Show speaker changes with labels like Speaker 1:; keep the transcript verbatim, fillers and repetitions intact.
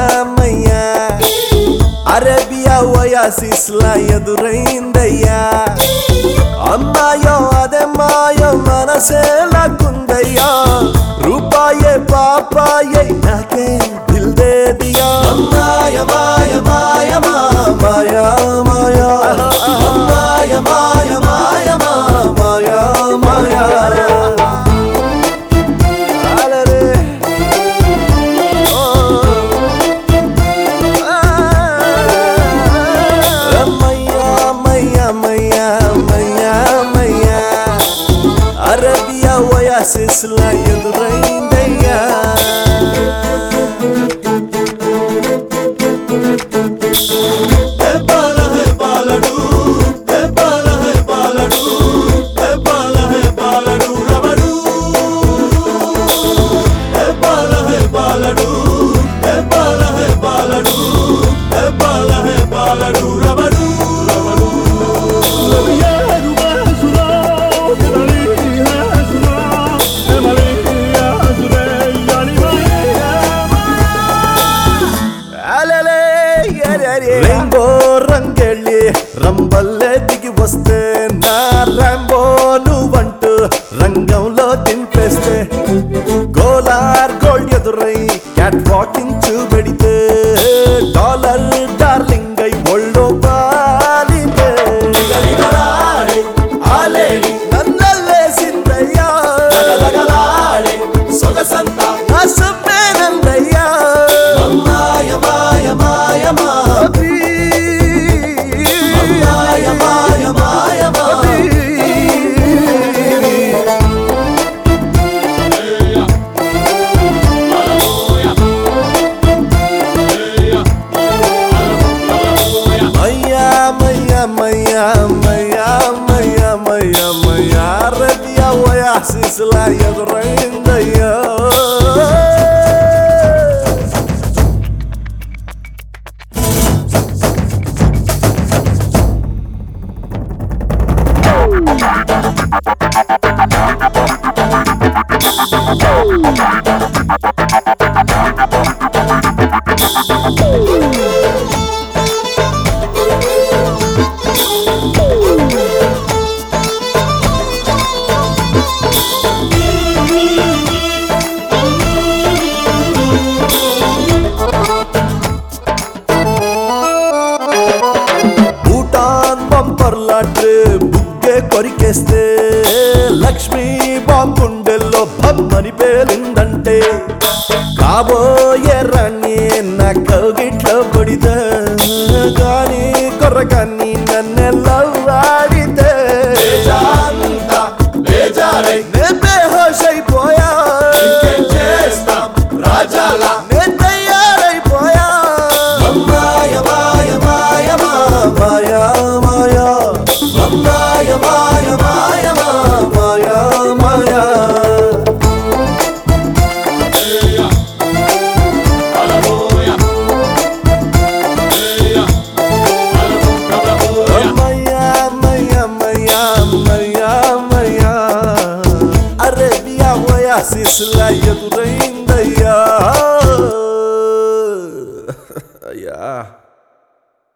Speaker 1: మయ్యా Arabia oasis లా ఎదురైందయ్యా అమ్మాయో అదే మాయో మనసే లాక్కుందయ్యా రూపాయే పాపాయే నాకే దిల్ దే దియా మాయ మాయ మాయ మాయ మాయ మాయ మాయ మాయ మాయ మాయ అరేబియా ఒయాసిస్ లా ఎదురైందయ్యా రేంబో రంగెళ్ళి రంబల్లే దిగి వస్తే నా ర్యాంబో నువ్వంటూ రంగంలో దింపేస్తే గోలార్ గోల్డ్ ఎదురై క్యాట్ వాకింగ్ చూపెడితే డాలర్ డార్లింగ్ అయి ఒళ్ళో పాలితే నన్నల్లేసిందయ్యా సొగసంతా నా సుమ్మేనందయ్యా మాయ మాయ మాయ అరేబియా ఒయాసిస్ లా ఎదురైందయ్యా బుగ్గే కొరికేస్తే లక్ష్మీ బాంబుండెల్లో బొమ్మని పేలిందంటే కాబోయే రాణి నా కౌగిట్లో పడితే కానీ కొర్రకాన్ని నన్నెల్లో వాడితే బేహోష్ అయిపోయా రాజాలా నేను తయారైపోయా మాయ మాయ మాయ మాయ మాయ మాయ మాయ మాయ మాయ మాయ అరేబియా ఒయాసిస్ లా ఎదురైందయ్యా అయ్యా